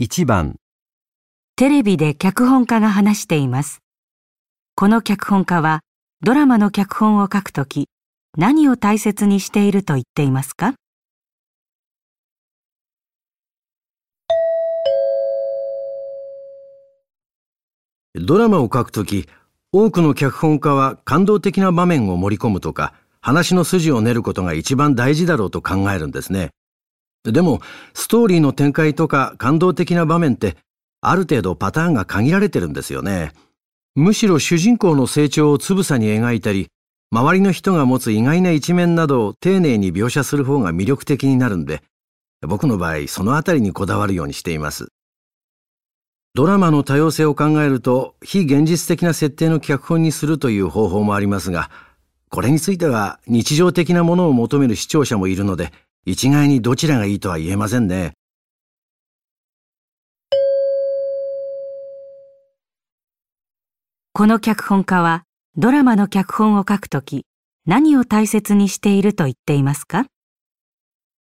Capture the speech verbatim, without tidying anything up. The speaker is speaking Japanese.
いちばん、 テレビで脚本家が話しています。この脚本家はドラマの脚本を書くとき、何を大切にしていると言っていますか？ ドラマを書くとき、多くの脚本家は感動的な場面を盛り込むとか、話の筋を練ることが一番大事だろうと考えるんですね。でも、ストーリーの展開とか感動的な場面って、ある程度パターンが限られてるんですよね。むしろ主人公の成長をつぶさに描いたり、周りの人が持つ意外な一面などを丁寧に描写する方が魅力的になるんで、僕の場合そのあたりにこだわるようにしています。ドラマの多様性を考えると、非現実的な設定の脚本にするという方法もありますが、これについては日常的なものを求める視聴者もいるので、一概にどちらがいいとは言えませんね。 この脚本家はドラマの脚本を書くとき、何を大切にしていると言っていますか？